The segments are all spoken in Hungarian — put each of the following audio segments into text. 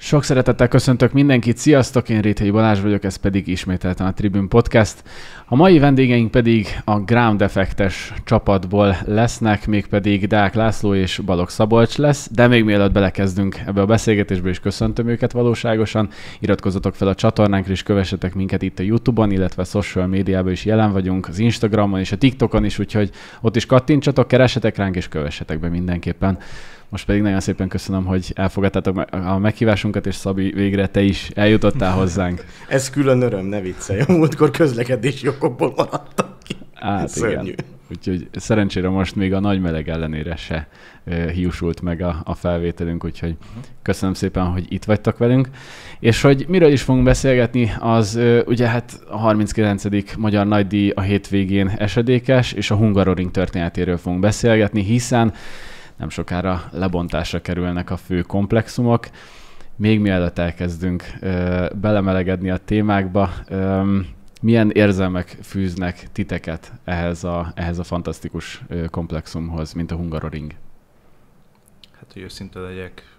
Sok szeretettel köszöntök mindenkit, sziasztok, én Réthelyi Balázs vagyok, ez pedig ismételten a Tribune Podcast. A mai vendégeink pedig a Ground Effect-es csapatból lesznek, mégpedig Deák László és Balogh Szabolcs lesz, de még mielőtt belekezdünk ebbe a beszélgetésbe, is köszöntöm őket valóságosan. Iratkozzatok fel a csatornánkra és kövessetek minket itt a YouTube-on, illetve a social médiában is jelen vagyunk, az Instagramon és a TikTokon is, úgyhogy ott is kattintsatok, keressetek ránk és kövessetek be mindenképpen. Most pedig nagyon szépen köszönöm, hogy elfogadtátok a meghívásunkat, és Szabi, végre te is eljutottál hozzánk. Ez külön öröm, ne viccelj. A múltkor közlekedési okokból maradtam ki. Igen. Úgyhogy szerencsére most még a nagy meleg ellenére se hiúsult meg a felvételünk, úgyhogy köszönöm szépen, hogy itt vagytok velünk. És hogy miről is fogunk beszélgetni, az ugye hát a 39. Magyar Nagydíj a hétvégén esedékes, és a Hungaroring történetéről fogunk beszélgetni, hiszen nem sokára lebontásra kerülnek a fő komplexumok. Még mielőtt elkezdünk belemelegedni a témákba, milyen érzelmek fűznek titeket ehhez a fantasztikus komplexumhoz, mint a Hungaroring? Hát, hogy őszinte legyek,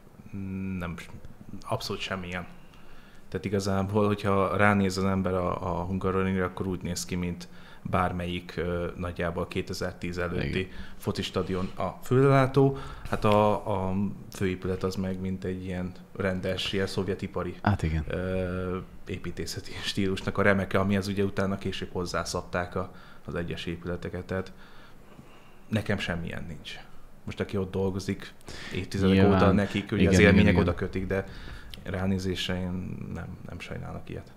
abszolút semmilyen. Tehát igazából, hogyha ránéz az ember a Hungaroringre, akkor úgy néz ki, mint bármelyik nagyjából 2010 előtti focistadion a főlelátó. Hát a főépület az meg mint egy ilyen rendes, ilyen szovjetipari építészeti stílusnak a remeke, amihez ugye utána később hozzászabták az egyes épületeket. Tehát nekem semmilyen nincs. Most aki ott dolgozik évtizedek óta, nekik ugye az élmények oda kötik, de ránézésre én nem sajnálok ilyet.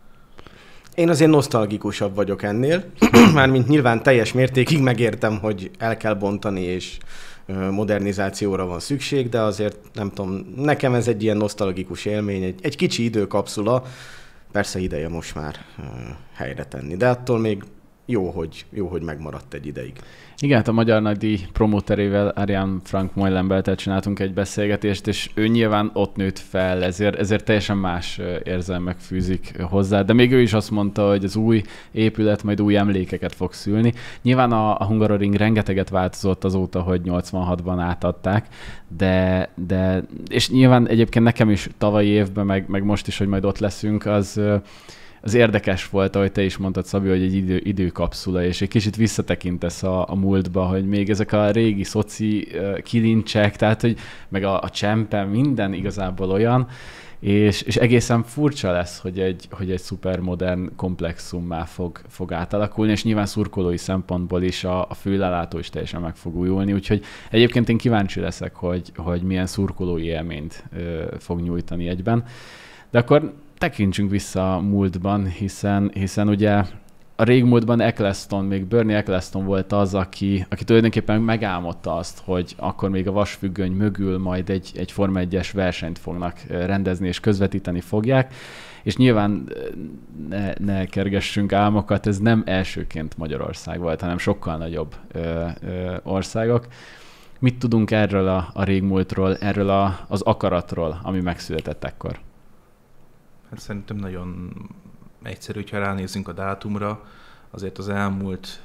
Én azért nosztalgikusabb vagyok ennél, mármint nyilván teljes mértékig megértem, hogy el kell bontani és modernizációra van szükség, de azért nem tudom, nekem ez egy ilyen nosztalgikus élmény, egy kicsi időkapszula, persze ideje most már helyre tenni, de attól még jó, hogy megmaradt egy ideig. Igen, hát a Magyar Nagydíj promóterével, Arián Frank Moylenbeltel csináltunk egy beszélgetést, és ő nyilván ott nőtt fel, ezért teljesen más érzelmek fűzik hozzá, de még ő is azt mondta, hogy az új épület majd új emlékeket fog szülni. Nyilván a Hungaroring rengeteget változott azóta, hogy 86-ban átadták, de és nyilván egyébként nekem is tavalyi évben, meg most is, hogy majd ott leszünk, az érdekes volt, ahogy te is mondtad, Szabi, hogy egy időkapszula, és egy kicsit visszatekintesz a múltba, hogy még ezek a régi szoci kilincsek, tehát hogy meg a csempe, minden igazából olyan, és egészen furcsa lesz, hogy egy szupermodern komplexummá fog átalakulni, és nyilván szurkolói szempontból is a főlelátó is teljesen meg fog újulni, úgyhogy egyébként én kíváncsi leszek, hogy milyen szurkolói élményt fog nyújtani egyben. De akkor tekintsünk vissza a múltban, hiszen ugye a régmúltban még Bernie Eccleston volt az, aki tulajdonképpen megálmodta azt, hogy akkor még a vasfüggöny mögül majd egy Forma 1-es versenyt fognak rendezni és közvetíteni fogják, és nyilván ne kergessünk álmokat, ez nem elsőként Magyarország volt, hanem sokkal nagyobb országok. Mit tudunk erről a régmúltról, erről az akaratról, ami megszületett ekkor? Hát szerintem nagyon egyszerű, hogyha ránézzünk a dátumra, azért az elmúlt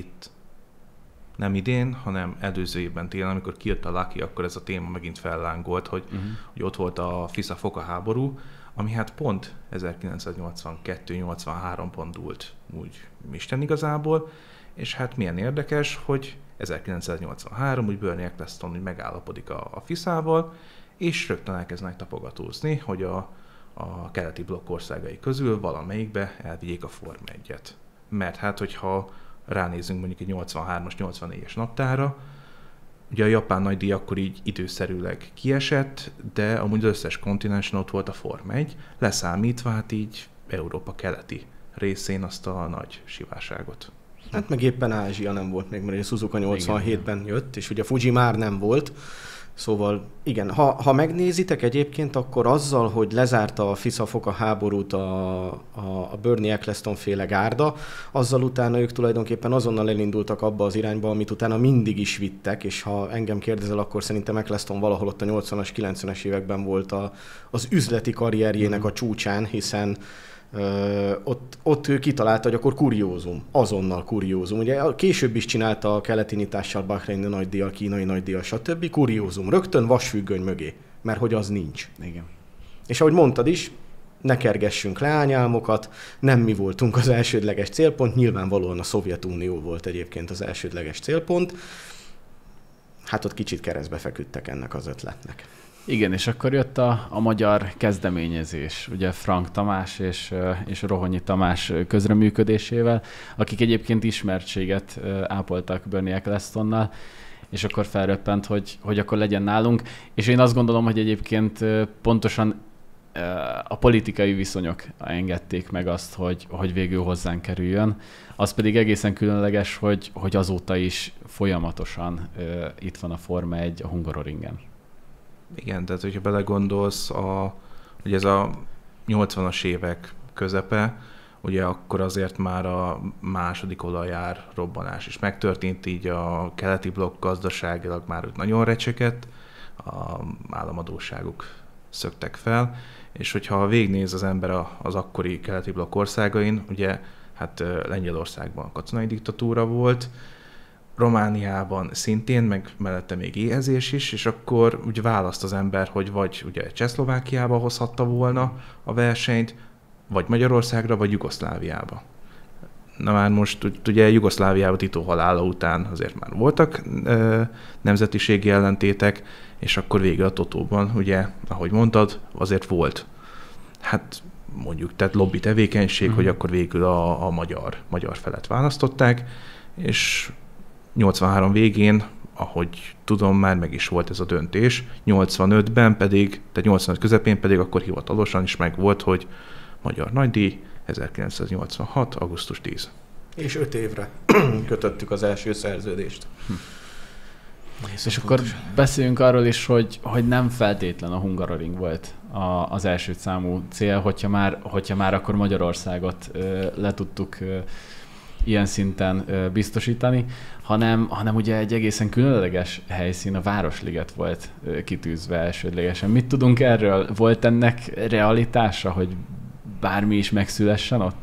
nem idén, hanem előző évben télen, amikor kijött a Lucky, akkor ez a téma megint fellángolt, hogy ott volt a Fisza-Foka háború, ami hát pont 1982-83 pont dúlt úgy Isten igazából, és hát milyen érdekes, hogy 1983 úgy Bernie Eccleston úgy megállapodik a Fiszával, és rögtön elkezdenek tapogatózni, hogy a keleti blokk országai közül valamelyikbe elvigyék a Forma 1-et. Mert hát, hogyha ránézzünk mondjuk egy 83-as, 84-es naptára, ugye a japán nagydíj akkor így időszerűleg kiesett, de amúgy az összes kontinensen ott volt a Forma 1, leszámítva hát így Európa keleti részén azt a nagy sivárságot. Hát meg éppen Ázsia nem volt még, mert a Suzuka 87-ben jött, és ugye a Fuji már nem volt. Szóval igen, ha megnézitek egyébként, akkor azzal, hogy lezárta a Fisza-Foka háborút a Bernie Eccleston féle gárda, azzal utána ők tulajdonképpen azonnal elindultak abba az irányba, amit utána mindig is vittek, és ha engem kérdezel, akkor szerintem Eccleston valahol ott a 80-as, 90-es években volt az üzleti karrierjének a csúcsán, hiszen ott ő kitalálta, hogy akkor kuriózum, azonnal kuriózum. Ugye később is csinálta a keleti nyitással, Bahreini nagydíjjal, kínai nagydíjjal, stb. Kuriózum, rögtön vasfüggöny mögé, mert hogy az nincs. Igen. És ahogy mondtad is, ne kergessünk leányálmokat, nem mi voltunk az elsődleges célpont, nyilvánvalóan a Szovjetunió volt egyébként az elsődleges célpont. Hát ott kicsit keresztbe feküdtek ennek az ötletnek. Igen, és akkor jött a magyar kezdeményezés, ugye Frank Tamás és Rohonyi Tamás közreműködésével, akik egyébként ismertséget ápoltak Bernie Ecclestonnal, és akkor felröppent, hogy akkor legyen nálunk. És én azt gondolom, hogy egyébként pontosan a politikai viszonyok engedték meg azt, hogy végül hozzánk kerüljön. Az pedig egészen különleges, hogy azóta is folyamatosan itt van a Forma 1 a Hungaroringen. Igen, tehát hogyha belegondolsz, ugye ez a 80-as évek közepe, ugye akkor azért már a második olajár robbanás is megtörtént, így a keleti blokk gazdaságilag már nagyon recsegett, a államadósságuk szöktek fel, és hogyha végignéz az ember az akkori keleti blokk országain, ugye hát Lengyelországban katonai diktatúra volt, Romániában szintén, meg mellette még éhezés is, és akkor úgy választ az ember, hogy vagy ugye Csehszlovákiába hozhatta volna a versenyt, vagy Magyarországra, vagy Jugoszláviába. Na már most ugye Jugoszláviában Tito halála után azért már voltak nemzetiségi ellentétek, és akkor végül a Totóban, ugye, ahogy mondtad, azért volt, hát mondjuk, tehát lobby tevékenység, hogy akkor végül a magyar felet választották, és 83 végén, ahogy tudom, már meg is volt ez a döntés, 85-ben pedig, tehát 85 közepén pedig akkor hivatalosan is meg volt, hogy magyar nagydíj 1986. augusztus 10. És 5 évre kötöttük az első szerződést. És akkor beszéljünk arról is, hogy nem feltétlen a Hungaroring volt az első számú cél, hogyha már akkor Magyarországot le tudtuk ilyen szinten biztosítani, hanem ugye egy egészen különleges helyszín, a Városliget volt kitűzve elsődlegesen. Mit tudunk erről? Volt ennek realitása, hogy bármi is megszülessen ott?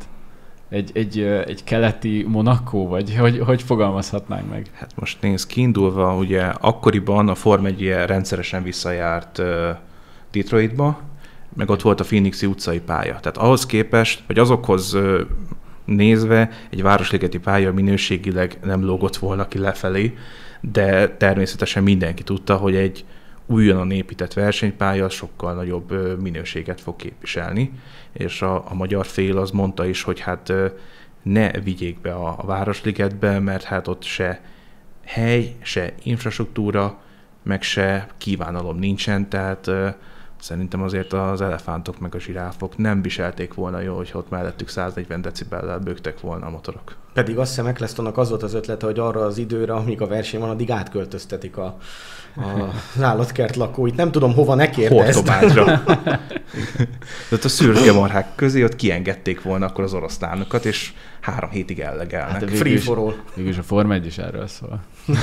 Egy keleti Monaco, vagy hogy fogalmazhatnánk meg? Hát most nézd, kiindulva, ugye akkoriban a Forma 1 rendszeresen visszajárt Detroitba, meg ott volt a Phoenixi utcai pálya. Tehát ahhoz képest, vagy azokhoz nézve egy városligeti pálya minőségileg nem lógott volna ki lefelé, de természetesen mindenki tudta, hogy egy újonnan épített versenypálya sokkal nagyobb minőséget fog képviselni, és a magyar fél az mondta is, hogy hát ne vigyék be a Városligetbe, mert hát ott se hely, se infrastruktúra, meg se kívánalom nincsen, tehát szerintem azért az elefántok meg a zsiráfok nem viselték volna jó, hogy ott mellettük 140 decibellel bőgtek volna a motorok. Pedig azt hiszem Ecclestonnak az volt az ötlete, hogy arra az időre, amíg a verseny van, addig átköltöztetik az állatkert lakóit. Nem tudom, hova ne kérdezd. Hortobágyra. Tehát a szürke marhák közé ott kiengedték volna akkor az oroszlánokat, és 3 hétig ellegelnek. Hát free for all. Mégis a Forma 1 is erről szól.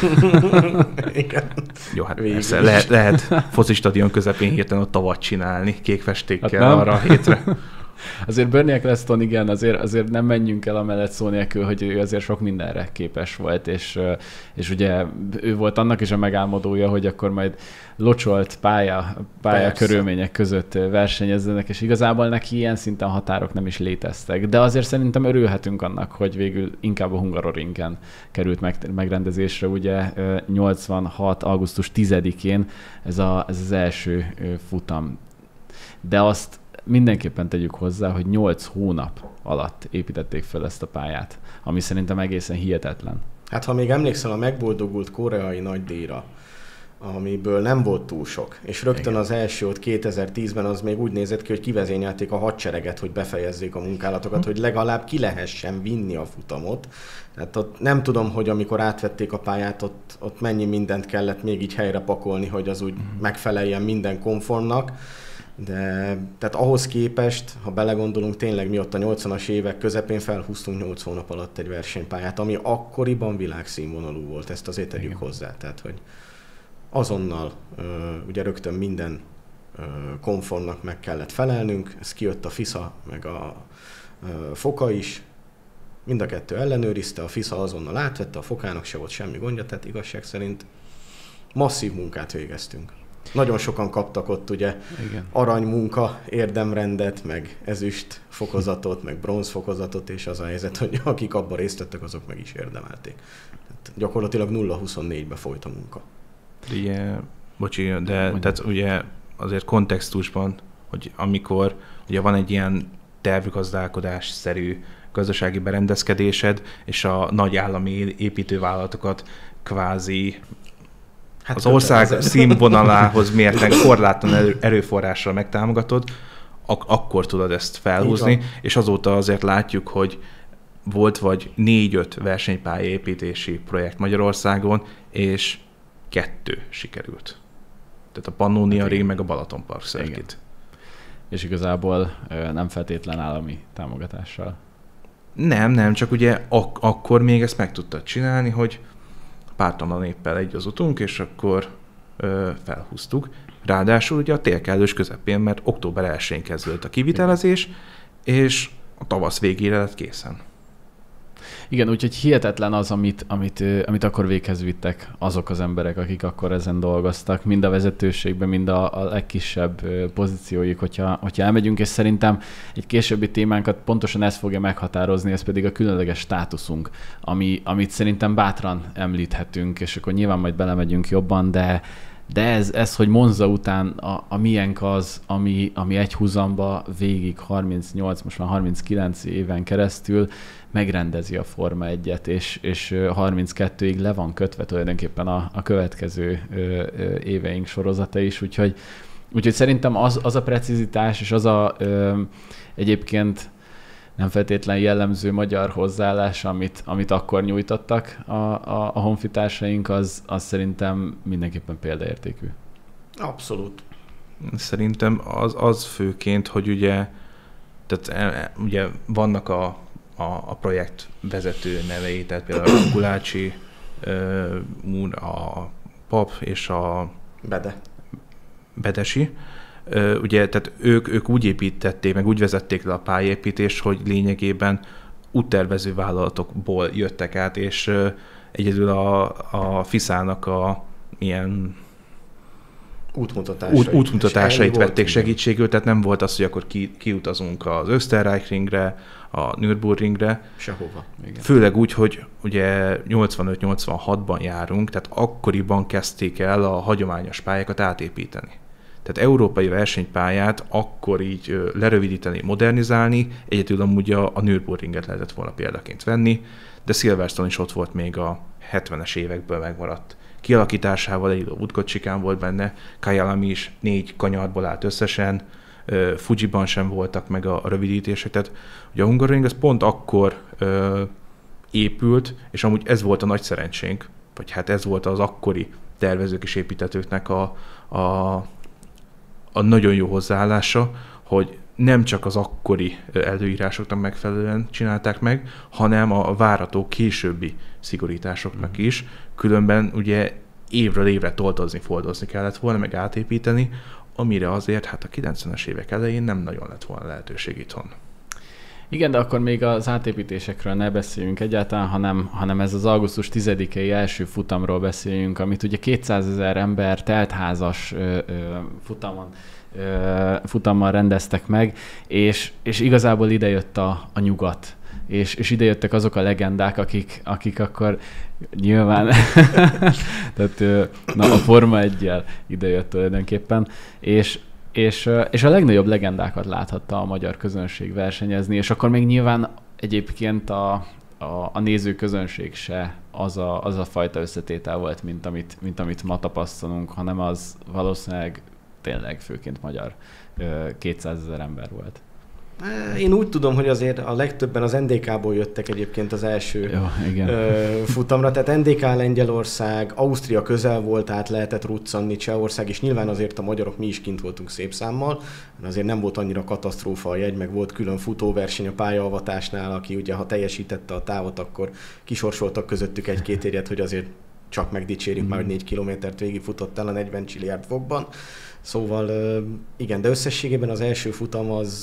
Igen. Jó, hát persze, lehet focistadion közepén hirtelen ott tavat csinálni kék festékkel hát arra a hétre. Azért Bernie Eccleston, igen, azért nem menjünk el amellett szó nélkül, hogy ő azért sok mindenre képes volt, és ugye ő volt annak is a megálmodója, hogy akkor majd locsolt pálya körülmények között versenyezzenek, és igazából neki ilyen szinten határok nem is léteztek. De azért szerintem örülhetünk annak, hogy végül inkább a Hungaroringen került megrendezésre, ugye 86. augusztus 10-én ez az első futam. De azt mindenképpen tegyük hozzá, hogy 8 hónap alatt építették fel ezt a pályát, ami szerintem egészen hihetetlen. Hát ha még emlékszel a megboldogult koreai nagydíjra, amiből nem volt túl sok, és rögtön az első ott 2010-ben az még úgy nézett ki, hogy kivezényelték a hadsereget, hogy befejezzék a munkálatokat, hogy legalább ki lehessen vinni a futamot. Tehát ott nem tudom, hogy amikor átvették a pályát, ott mennyi mindent kellett még így helyre pakolni, hogy az úgy megfeleljen minden konformnak. De tehát ahhoz képest, ha belegondolunk, tényleg mi ott a 80-as évek közepén felhúztunk 8 hónap alatt egy versenypályát, ami akkoriban világszínvonalú volt, ezt azért tegyük hozzá. Tehát, hogy azonnal ugye rögtön minden konformnak meg kellett felelnünk, ez kijött a FISA, meg a FOKA is, mind a kettő ellenőrizte, a FISA azonnal átvette, a FOKának se volt semmi gondja, tehát igazság szerint masszív munkát végeztünk. nagyon sokan kaptak ott ugye aranymunka érdemrendet, meg ezüst fokozatot, meg bronz fokozatot, és az a helyzet, hogy akik abban részt vettek, azok meg is érdemelték. Tehát gyakorlatilag 0-24-be folyt a munka. Ugye, bocsi, de tehát ugye azért kontextusban, hogy amikor ugye van egy ilyen tervgazdálkodás-szerű gazdasági berendezkedésed, és a nagy állami építővállalatokat kvázi az ország színvonalához mérten korlátlan erőforrással megtámogatod, akkor tudod ezt felhúzni, és azóta azért látjuk, hogy volt vagy 4-5 versenypályaépítési projekt Magyarországon, és 2 sikerült. Tehát a Pannonia Ring meg a Balatonpark Circuit. És igazából nem feltétlen állami támogatással. Nem, csak ugye akkor még ezt meg tudtad csinálni, hogy pártalan éppel egy az utunk, és akkor felhúztuk. Ráadásul ugye a télkelős közepén, mert október 1-én kezdődött a kivitelezés, és a tavasz végére lett készen. Igen, úgyhogy hihetetlen az, amit akkor véghez vittek azok az emberek, akik akkor ezen dolgoztak, mind a vezetőségben, mind a legkisebb pozícióik, hogyha elmegyünk, és szerintem egy későbbi témánkat pontosan ez fogja meghatározni, ez pedig a különleges státuszunk, amit szerintem bátran említhetünk, és akkor nyilván majd belemegyünk jobban, de ez, hogy Monza után a miénk az, ami egy húzamba végig 38, most már 39 éven keresztül megrendezi a Forma 1-et, és 32-ig le van kötve tulajdonképpen a következő éveink sorozata is, úgyhogy szerintem az a precizitás, és az a egyébként nem feltétlen jellemző magyar hozzáállás, amit akkor nyújtottak a honfitársaink, az szerintem mindenképpen példaértékű. Abszolút. Szerintem az főként, hogy ugye vannak a projekt vezető nevei, tehát például a Gulácsi úr, a Pap és a Bedesi. Ugye, tehát ők úgy építették, meg úgy vezették le a pályaépítést, hogy lényegében úttervező vállalatokból jöttek át, és egyedül a FISA-nak a ilyen útmutatásait vették segítségül, tehát nem volt az, hogy akkor kiutazunk az Österreich Ringre, a Nürburgringre. Sehova. Igen. Főleg úgy, hogy ugye 85-86-ban járunk, tehát akkoriban kezdték el a hagyományos pályákat átépíteni. Tehát európai versenypályát akkor így lerövidíteni, modernizálni, egyedül amúgy a Nürburgringet lehetett volna példaként venni, de Silverstone is ott volt még a 70-es évekből megmaradt kialakításával, egy útkocsikán volt benne, Kyalami is 4 kanyarból állt összesen, Fujiban sem voltak meg a rövidítések, tehát ugye a Hungaroring az pont akkor épült, és amúgy ez volt a nagy szerencsénk, vagy hát ez volt az akkori tervezők és építetőknek a nagyon jó hozzáállása, hogy nem csak az akkori előírásoknak megfelelően csinálták meg, hanem a várható későbbi szigorításoknak is. Különben ugye évről évre foldozni kellett volna, meg átépíteni, amire azért hát a 90-es évek elején nem nagyon lett volna lehetőség itthon. Igen, de akkor még az átépítésekről ne beszéljünk egyáltalán, hanem ez az augusztus 10-i első futamról beszéljünk, amit ugye 200 000 ember teltházas futammal rendeztek meg, és igazából idejött a nyugat. És idejöttek azok a legendák, akik akkor nyilván tehát, a Forma 1-jel idejött tulajdonképpen, és a legnagyobb legendákat láthatta a magyar közönség versenyezni, és akkor még nyilván egyébként a nézőközönség se az a fajta összetétel volt, mint amit ma tapasztalunk, hanem az valószínűleg tényleg főként magyar 200 000 ember volt. Én úgy tudom, hogy azért a legtöbben az NDK-ból jöttek egyébként az első futamra, tehát NDK Lengyelország, Ausztria közel volt, át lehetett ruccanni, Csehország, és nyilván azért a magyarok mi is kint voltunk szép számmal, azért nem volt annyira katasztrófa a jegy, meg volt külön futóverseny a pályaavatatásnál, aki ugye ha teljesítette a távot, akkor kisorsoltak közöttük egy-két érjet, hogy azért csak megdicsérjük már, hogy 4 kilométert végigfutott el a 40 csiliárd fokban. Szóval igen, de összességében az első futam az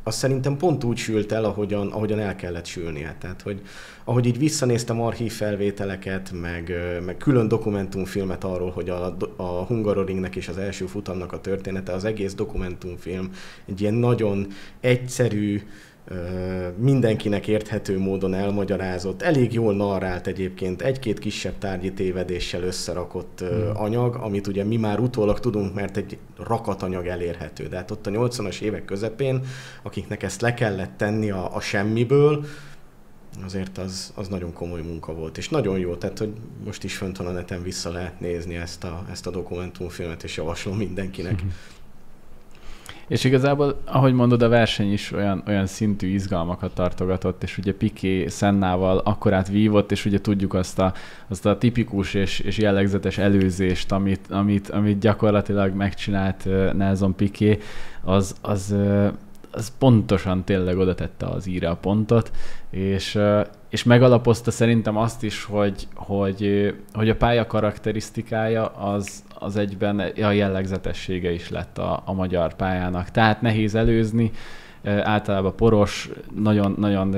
az szerintem pont úgy sült el, ahogyan el kellett sülnie. Tehát, hogy ahogy így visszanéztem archívfelvételeket, meg külön dokumentumfilmet arról, hogy a Hungaroringnek és az első futamnak a története, az egész dokumentumfilm egy ilyen nagyon egyszerű, mindenkinek érthető módon elmagyarázott, elég jól narrált egyébként, egy-két kisebb tárgyi tévedéssel összerakott anyag, amit ugye mi már utólag tudunk, mert egy rakatanyag elérhető. De hát ott a 80-as évek közepén, akiknek ezt le kellett tenni a semmiből, azért az nagyon komoly munka volt, és nagyon jó, tehát hogy most is fönt van a neten, vissza lehet nézni ezt a dokumentumfilmet, és javaslom mindenkinek. És igazából, ahogy mondod, a verseny is olyan szintű izgalmakat tartogatott, és ugye Piqué Sennával akkorát vívott, és ugye tudjuk azt a tipikus és jellegzetes előzést, amit gyakorlatilag megcsinált Nelson Piqué, az pontosan tényleg oda tette az íre a pontot, és megalapozta szerintem azt is, hogy a pálya karakterisztikája az egyben a jellegzetessége is lett a magyar pályának. Tehát nehéz előzni, általában poros, nagyon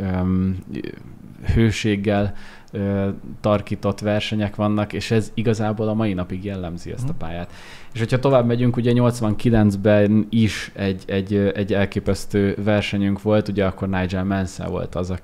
hőséggel tarkított versenyek vannak, és ez igazából a mai napig jellemzi ezt a pályát. És hogyha tovább megyünk, ugye 89-ben is egy elképesztő versenyünk volt, ugye akkor Nigel Mansell volt az,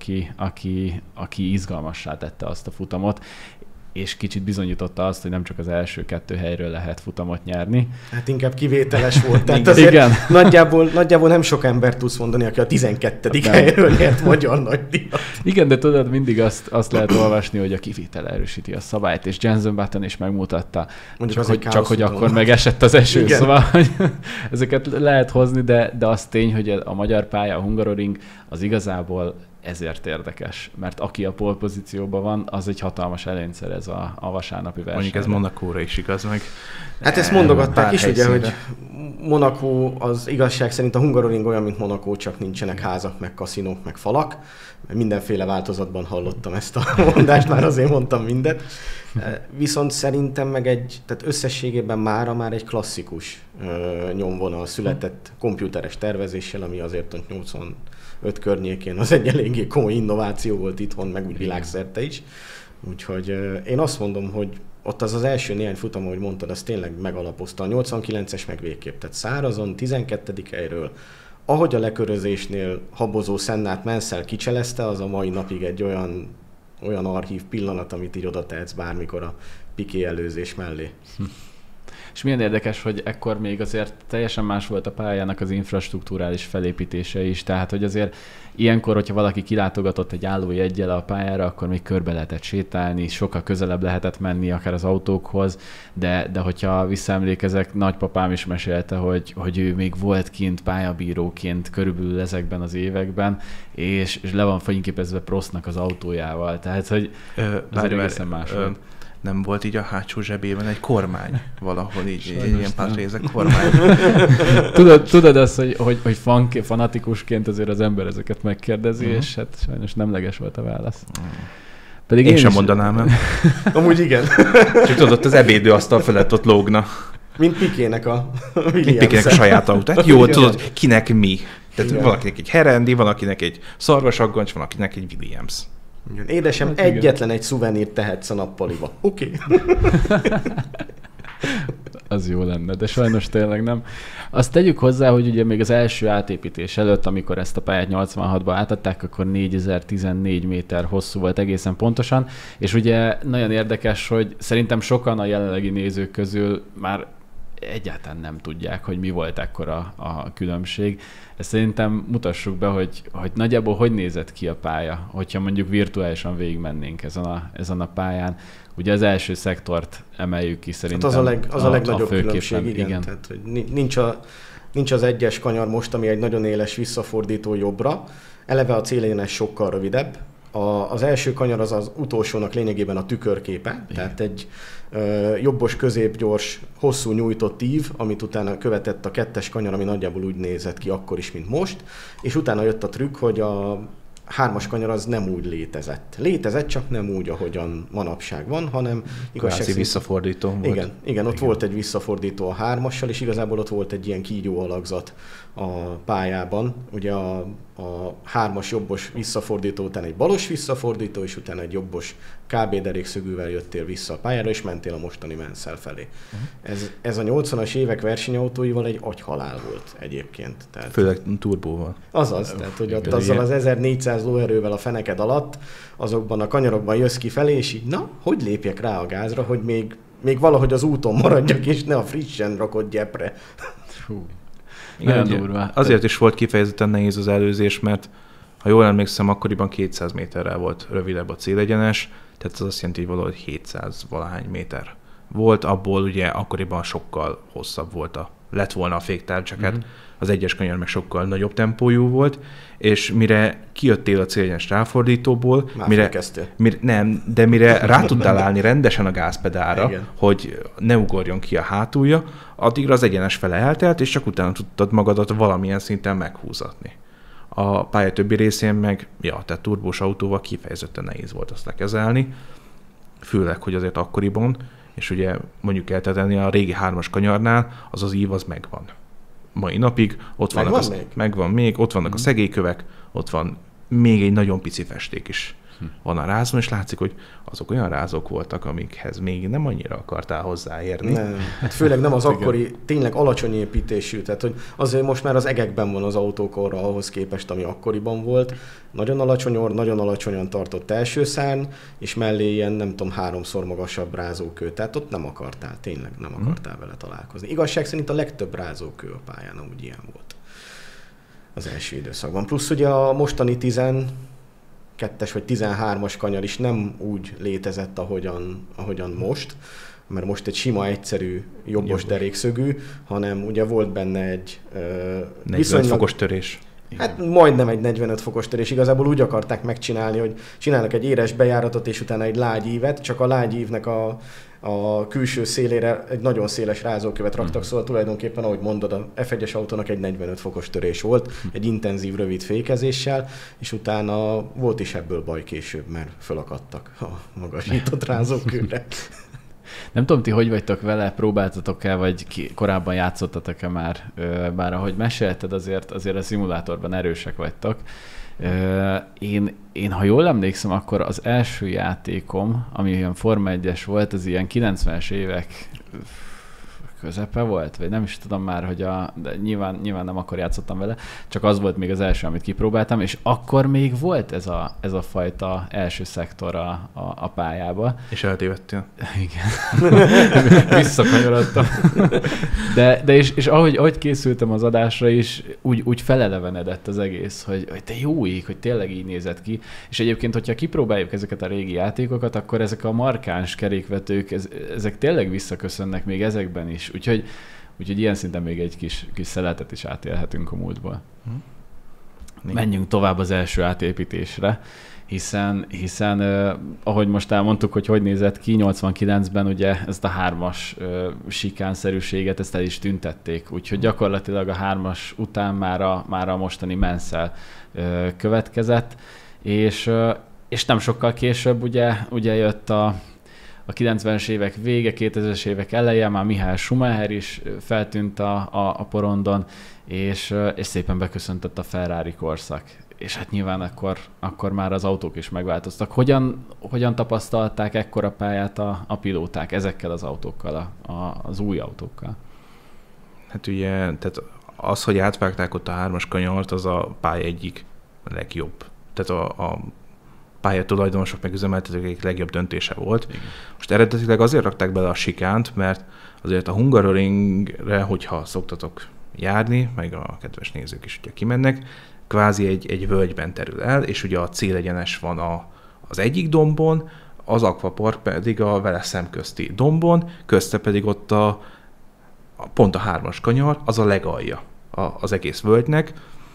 aki izgalmassá tette azt a futamot, és kicsit bizonyította azt, hogy nem csak az első 2 helyről lehet futamot nyerni. Hát inkább kivételes volt. Tehát azért igen. Nagyjából nem sok ember tudsz mondani, aki a 12. helyről nyert magyar nagydíjat. Igen, de tudod, mindig azt lehet olvasni, hogy a kivétel erősíti a szabályt, és Jenson Button is megmutatta. Csak hogy akkor megesett az eső. Igen. Szóval hogy ezeket lehet hozni, de az tény, hogy a magyar pálya, a Hungaroring, az igazából ezért érdekes, mert aki a pole pozícióban van, az egy hatalmas előnyt szerez a vasárnapi versenyre. Mondjuk ez Monacóra is igaz meg. Hát ezt mondogatták is, ugye, hogy Monaco az igazság szerint a Hungaroring olyan, mint Monaco, csak nincsenek házak, meg kaszinók, meg falak. Mindenféle változatban hallottam ezt a mondást, már azért mondtam mindet. Viszont szerintem tehát összességében már egy klasszikus nyomvonal született komputeres tervezéssel, ami azért 85 környékén az egy eléggé komoly innováció volt itthon, meg úgy világszerte is. Úgyhogy én azt mondom, hogy ott az első néhány futam, ahogy mondtad, az tényleg megalapozta. A 89-es meg végképp, tehát szárazon, 12. helyről. Ahogy a lekörözésnél habozó Sennát Mansell kicselezte, az a mai napig egy olyan archív pillanat, amit így oda tehetsz bármikor a Piqué előzés mellé. És milyen érdekes, hogy ekkor még azért teljesen más volt a pályának az infrastruktúrális felépítése is, tehát hogy azért ilyenkor, hogyha valaki kilátogatott egy állójeggyel a pályára, akkor még körbe lehetett sétálni, sokkal közelebb lehetett menni akár az autókhoz, de hogyha visszaemlékezek, nagypapám is mesélte, hogy ő még volt kint pályabíróként körülbelül ezekben az években, és le van fényképezve Prostnak az autójával, tehát hogy azért egészen más volt. Nem volt így a hátsó zsebében egy kormány valahol, így egy ilyen pátrézek kormány. Tudod azt, hogy fanatikusként azért az ember ezeket megkérdezi, és hát sajnos nemleges volt a válasz. Pedig én sem mondanám el. Amúgy igen. Csak tudod, az ebédőasztal felett ott lógna. Mint Piquének a Williams. Mint Piquének a saját autát. Jó, tudod, kinek mi. Tehát valakinek egy Herendi, valakinek egy szarvasaggancs, valakinek egy Williams. Édesem, hát egyetlen egy szuvenírt tehetsz a nappaliba. Oké. Az jó lenne, de sajnos tényleg nem. Azt tegyük hozzá, hogy ugye még az első átépítés előtt, amikor ezt a pályát 86-ba átadták, akkor 4014 méter hosszú volt egészen pontosan, és ugye nagyon érdekes, hogy szerintem sokan a jelenlegi nézők közül már egyáltalán nem tudják, hogy mi volt ekkor a különbség. Ezt szerintem mutassuk be, hogy nagyjából hogy nézett ki a pálya, hogyha mondjuk virtuálisan végigmennénk ezen a pályán. Ugye az első szektort emeljük ki szerintem. Hát az a legnagyobb különbség, igen. Tehát, hogy nincs az egyes kanyar most, ami egy nagyon éles visszafordító jobbra. Eleve a célegyenes sokkal rövidebb. Az első kanyar az utolsónak lényegében a tükörképe, igen. Tehát egy jobbos, középgyors, hosszú nyújtott ív, amit utána követett a kettes kanyar, ami nagyjából úgy nézett ki akkor is, mint most, és utána jött a trükk, hogy hármas kanyar az nem úgy létezett. Létezett, csak nem úgy, ahogyan manapság van, hanem igazság visszafordító volt. Igen, ott volt egy visszafordító a hármassal, és igazából ott volt egy ilyen kígyó alakzat a pályában. Ugye a hármas jobbos visszafordító után egy balos visszafordító, és utána egy jobbos KB derékszögűvel jöttél vissza a pályára, és mentél a mostani Mansell felé. Ez a 80-as évek versenyautóival egy agyhalál volt egyébként. Tehát, főleg turbóval. Azaz, tehát hogy ott azzal az 1400 lóerővel a feneked alatt, azokban a kanyarokban jössz ki felé, és így, na, hogy lépjek rá a gázra, hogy még valahogy az úton maradjak, és ne a frissen rakott gyepre. Hú. Igen, azért is volt kifejezetten nehéz az előzés, mert ha jól emlékszem, akkoriban 200 méterrel volt rövidebb a célegyenes, tehát az azt jelenti, hogy valahogy 700 valahány méter volt, abból ugye akkoriban sokkal hosszabb lett volna a féktár, csak hát az egyes kanyar meg sokkal nagyobb tempójú volt, és mire kijöttél a célegyenes ráfordítóból, mire rá tudtál állni rendesen a gázpedálra, hogy ne ugorjon ki a hátulja, addigra az egyenes fele eltelt, és csak utána tudtad magadat valamilyen szinten meghúzatni. A pálya többi részén meg, tehát turbós autóval kifejezetten nehéz volt azt lekezelni, főleg, hogy azért akkoriban, és ugye mondjuk el tenni a régi 3-as kanyarnál, az ív az megvan. Mai napig ott megvan még, ott vannak a szegélykövek, ott van még egy nagyon pici festék is van a rázon, és látszik, hogy azok olyan rázok voltak, amikhez még nem annyira akartál hozzáérni. Nem. Hát főleg nem az akkori, tényleg alacsony építésű, tehát hogy azért most már az egekben van az autókorra ahhoz képest, ami akkoriban volt. Nagyon alacsony orr, nagyon alacsonyan tartott első szárny, és mellé ilyen, nem tudom, 3-szor magasabb rázókő. Tehát ott nem akartál, tényleg nem akartál vele találkozni. Igazság szerint a legtöbb rázókő a pályán úgy ilyen volt az első időszakban. Plusz ugye a mostani 12-es vagy 13-as kanyar is nem úgy létezett, ahogyan most, mert most egy sima, egyszerű, jobbos derékszögű, hanem ugye volt benne egy 45 fokos törés. Hát majdnem egy 45 fokos törés. Igazából úgy akarták megcsinálni, hogy csinálnak egy éres bejáratot, és utána egy lágy ívet, csak a lágy ívnek a külső szélére egy nagyon széles rázókövet raktak, szóval tulajdonképpen, ahogy mondod, a F1-es autónak egy 45 fokos törés volt, egy intenzív, rövid fékezéssel, és utána volt is ebből baj később, mert fölakadtak a magasított rázókőre. Nem tudom, ti hogy vagytok vele, próbáltatok-e, vagy korábban játszottatok-e már, bár ahogy mesélted, azért a szimulátorban erősek vagytok. Én, ha jól emlékszem, akkor az első játékom, ami ilyen Forma 1-es volt, az ilyen 90-es évek közepe volt, vagy nem is tudom már, hogy de nyilván nem akkor játszottam vele, csak az volt még az első, amit kipróbáltam, és akkor még volt ez a fajta első szektor a pályába. És eltévedtél. Igen. Visszakanyarodtam. De és ahogy készültem az adásra is, úgy felelevenedett az egész, hogy te jó ég, hogy tényleg így nézett ki. És egyébként, hogyha kipróbáljuk ezeket a régi játékokat, akkor ezek a markáns kerékvetők, ezek tényleg visszaköszönnek még ezekben is. Úgyhogy ilyen szinten még egy kis szeletet is átélhetünk a múltból. Menjünk tovább az első átépítésre, hiszen ahogy most elmondtuk, hogy nézett ki, 89-ben ugye ezt a 3-as sikánszerűséget, ezt el is tüntették. Úgyhogy gyakorlatilag a 3-as után már a mostani Mansell következett, és nem sokkal később ugye jött a 90-es évek vége, 2000-es évek eleje, már Michael Schumacher is feltűnt a porondon, és szépen beköszöntött a Ferrari korszak. És hát nyilván akkor már az autók is megváltoztak. Hogyan tapasztalták ekkor a pályát a pilóták ezekkel az autókkal, az új autókkal? Hát ugye, tehát az, hogy átvágták ott a 3-as kanyart, az a pálya egyik legjobb. Tehát a pályatulajdonosok meg üzemeltetők egyik legjobb döntése volt. Igen. Most eredetileg azért rakták bele a sikánt, mert azért a Hungaroringre, hogyha szoktatok járni, meg a kedves nézők is ugye kimennek, kvázi egy völgyben terül el, és ugye a célegyenes van az egyik dombon, az Aquapark pedig a vele szemközti dombon, közte pedig ott pont a 3-as kanyar, az a legalja az egész völgynek,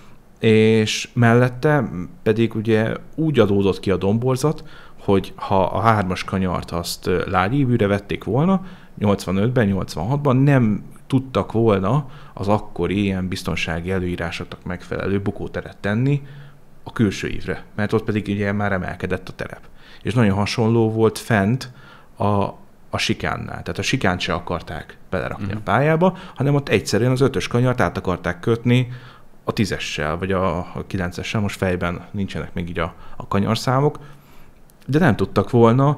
és mellette pedig ugye úgy adódott ki a domborzat, hogy ha a 3-as kanyart azt lágyívűre vették volna, 85-ben, 86-ban nem tudtak volna az akkori ilyen biztonsági előírásoknak megfelelő bukóteret tenni a külső ívre, mert ott pedig ugye már emelkedett a terep. És nagyon hasonló volt fent a sikánnál. Tehát a sikánt se akarták belerakni a pályába, hanem ott egyszerűen az 5-ös kanyart át akarták kötni a 10-essel, vagy a 9-essel, most fejben nincsenek még így a kanyarszámok, de nem tudtak volna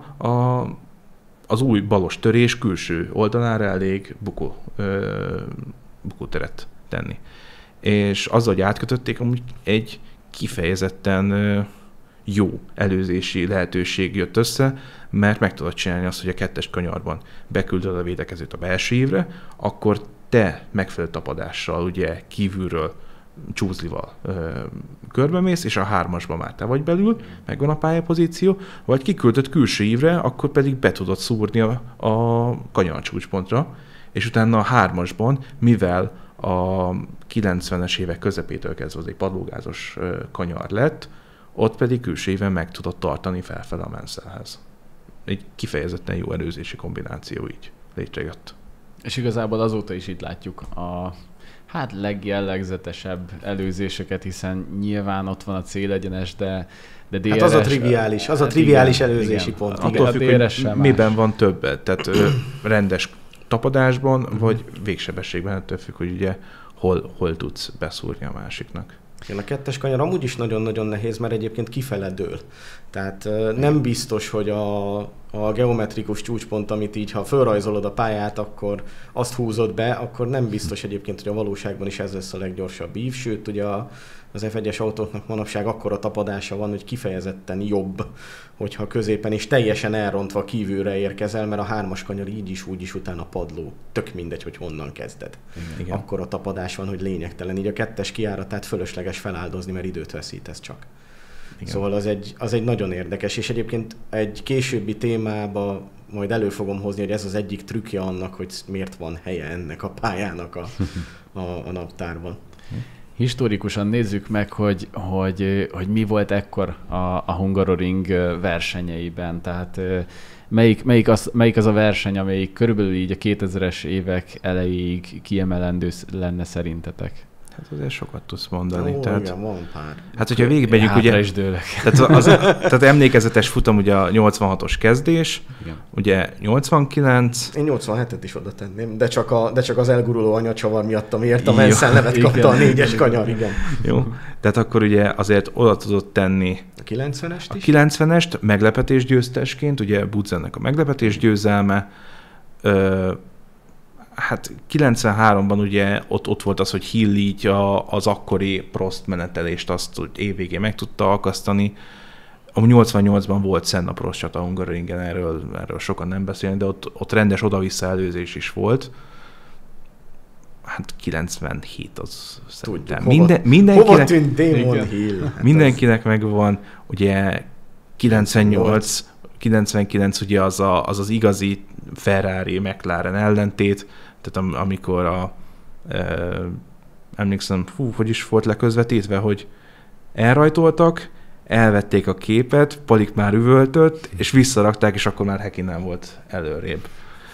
az új balos törés külső oldalára elég bukóteret tenni. És azzal, hogy átkötötték, amúgy egy kifejezetten jó előzési lehetőség jött össze, mert meg tudod csinálni azt, hogy a 2-es kanyarban beküldöd a védekezőt a belső ívre, akkor te megfelelő tapadással, ugye kívülről csúzlival körbemész, és a 3-asban már te vagy belül, megvan a pályapozíció, vagy kiküldött külső ívre, akkor pedig be tudod szúrni a kanyarcsúcspontra, és utána a 3-asban, mivel a 90-es évek közepétől kezdve az egy padlógázos kanyar lett, ott pedig külső íven meg tudod tartani felfele a Mansellhez. Egy kifejezetten jó előzési kombináció így létrejött. És igazából azóta is itt látjuk a legjellegzetesebb előzéseket, hiszen nyilván ott van a célegyenes, de DRS... Hát az a triviális előzési igen, pont. Attól függ, hogy miben van többet. Tehát rendes tapadásban, vagy végsebességben, attól függ, hogy ugye hol tudsz beszúrni a másiknak. Igen, a 2-es kanyar amúgy is nagyon-nagyon nehéz, mert egyébként kifele dől. Tehát nem biztos, hogy a geometrikus csúcspont, amit így, ha fölrajzolod a pályát, akkor azt húzod be, akkor nem biztos egyébként, hogy a valóságban is ez lesz a leggyorsabb ív. Sőt, ugye az F1-es autóknak manapság akkora tapadása van, hogy kifejezetten jobb, hogyha középen is teljesen elrontva kívülre érkezel, mert a 3-as kanyar így is, úgy is utána padló. Tök mindegy, hogy honnan kezded. Igen. Akkora tapadás van, hogy lényegtelen. Így a 2-es kijáratát fölösleges feláldozni, mert időt veszítesz csak. Igen. Szóval az egy nagyon érdekes, és egyébként egy későbbi témába majd elő fogom hozni, hogy ez az egyik trükkje annak, hogy miért van helye ennek a pályának a naptárban. Historikusan nézzük meg, hogy mi volt ekkor a Hungaroring versenyeiben. Tehát melyik az a verseny, amelyik körülbelül így a 2000-es évek elejéig kiemelendő lenne szerintetek? Hát azért sokat tudsz mondani. Igen, van pár. Hát, hogyha végigmegyünk, ugye... is dőlek. Tehát emlékezetes futam ugye a 86-os kezdés, igen. Ugye 89... Én 87-et is oda tenném, de csak az elguruló anyacsavar miatt, amiért a Mansell nevet kapta a 4-es kanyar, igen. Jó, tehát akkor ugye azért oda tudott tenni a 90-est is? A 90-est meglepetésgyőztesként, ugye Budzennek a meglepetésgyőzelme, hát 93-ban ugye ott volt az, hogy Hill így az akkori Prost menetelést azt évvégén meg tudta akasztani. A 88-ban volt Senna Prost csata Hungaroringen, erről sokan nem beszélnek, de ott rendes oda-vissza előzés is volt. Hát 97 az szerintem. Hova tűnt Damon Hill? Hát mindenkinek megvan, ugye 99 ugye az igazi Ferrari McLaren ellentét, tehát amikor emlékszem, hogy is volt leközvetítve, hogy elrajtoltak, elvették a képet, Palik már üvöltött, és visszarakták, és akkor már Häkkinen volt előrébb.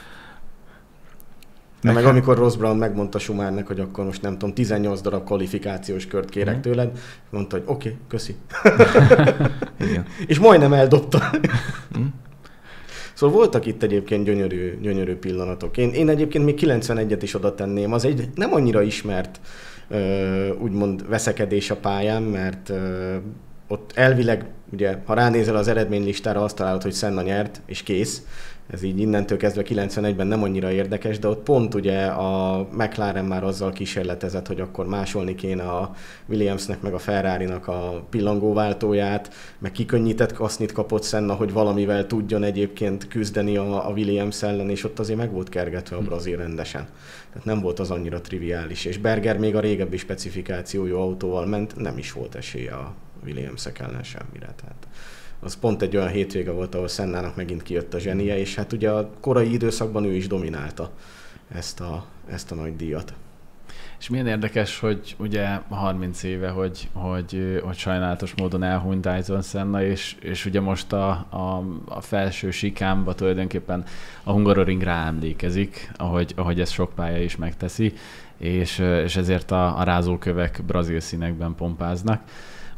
Meg amikor Ross Brown megmondta Schumachernek, hogy akkor most nem tudom, 18 darab kvalifikációs kört kérek tőled, mondta, hogy oké, köszi. Igen. És majdnem eldobta. Szóval voltak itt egyébként gyönyörű pillanatok. Én egyébként még 91-et is oda tenném. Az egy nem annyira ismert úgymond veszekedés a pályán, mert ott elvileg, ugye, ha ránézel az eredménylistára, azt találod, hogy Senna nyert, és kész. Ez így innentől kezdve 91-ben nem annyira érdekes, de ott pont ugye a McLaren már azzal kísérletezett, hogy akkor másolni kéne a Williamsnek meg a Ferrarinak a pillangóváltóját, meg kikönnyített kasznit kapott Senna, hogy valamivel tudjon egyébként küzdeni a Williams ellen, és ott azért meg volt kergetve a brazil rendesen. Tehát nem volt az annyira triviális, és Berger még a régebbi specifikációjú autóval ment, nem is volt esélye a Williamsek ellen semmire. Tehát az pont egy olyan hétvége volt, ahol Sennának megint kijött a zsenie, és hát ugye a korai időszakban ő is dominálta ezt a nagy díjat. És milyen érdekes, hogy ugye 30 éve, hogy sajnálatos módon elhunyt Ayrton Senna, és ugye most a felső sikámba tulajdonképpen a Hungaroring ráemlékezik, ahogy ezt sok pálya is megteszi, és ezért a rázókövek brazil színekben pompáznak.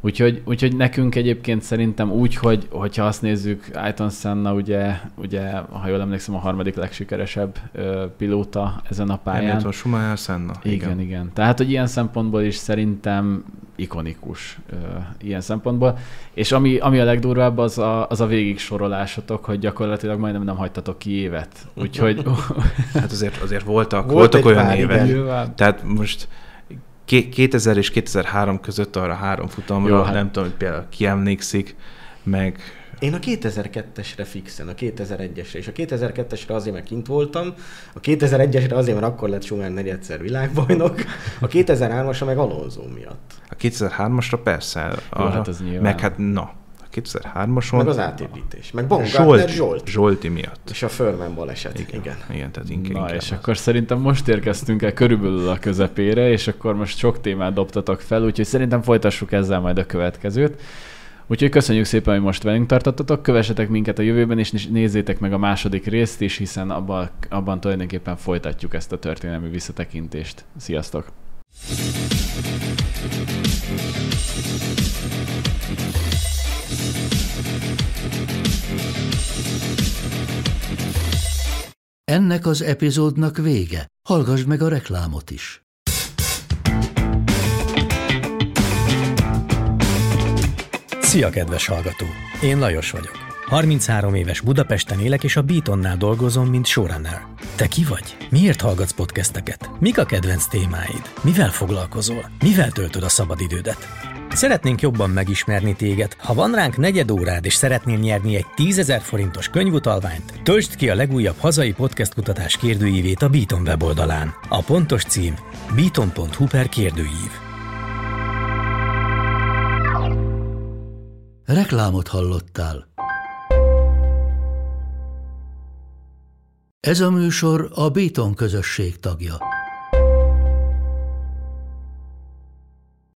Úgyhogy nekünk egyébként szerintem úgy, hogyha azt nézzük, Ayrton Senna ugye, ha jól emlékszem, a harmadik legsikeresebb pilóta ezen a pályán. Hamilton, Schumacher, Senna. Igen. Tehát, hogy ilyen szempontból is szerintem ikonikus ilyen szempontból. És ami a legdurvább, az a végig sorolásotok, hogy gyakorlatilag majdnem nem hagytatok ki évet. Úgyhogy... Hát azért voltak olyan évek. Tehát most 2000 és 2003 között arra 3 futamra, jó, hát nem tudom, hogy például ki emlékszik, meg... Én a 2002-esre fixen, a 2001-esre, és a 2002-esre azért, mert kint voltam, a 2001-esre azért, mert akkor lett Schumacher negyedszer világbajnok, a 2003-asra meg Alonso miatt. A 2003-asra persze, jó, hát az nyilván. Meg hát a 2003-ason... Meg az átépítés, meg Baumgartner Zsolti miatt. És a Förmen baleset, igen. Tehát inkább. Na, és akkor szerintem most érkeztünk el körülbelül a közepére, és akkor most sok témát dobtatok fel, úgyhogy szerintem folytassuk ezzel majd a következőt. Úgyhogy köszönjük szépen, hogy most velünk tartottatok, kövessetek minket a jövőben, és nézzétek meg a második részt is, hiszen abban tulajdonképpen folytatjuk ezt a történelmi visszatekintést. Sziasztok! Ennek az epizódnak vége. Hallgassd meg a reklámot is. Szia, kedves hallgató! Én Lajos vagyok. 33 éves Budapesten élek, és a Beatonnál dolgozom, mint showrunner. Te ki vagy? Miért hallgatsz podcasteket? Mik a kedvenc témáid? Mivel foglalkozol? Mivel töltöd a szabadidődet? Szeretnénk jobban megismerni téged. Ha van ránk negyed órád, és szeretnél nyerni egy 10 000 forintos könyvutalványt, töltsd ki a legújabb hazai podcast kutatás kérdőívét a Beaton weboldalán. A pontos cím beaton.hu/kérdőív. Reklámot hallottál. Ez a műsor a Beaton közösség tagja.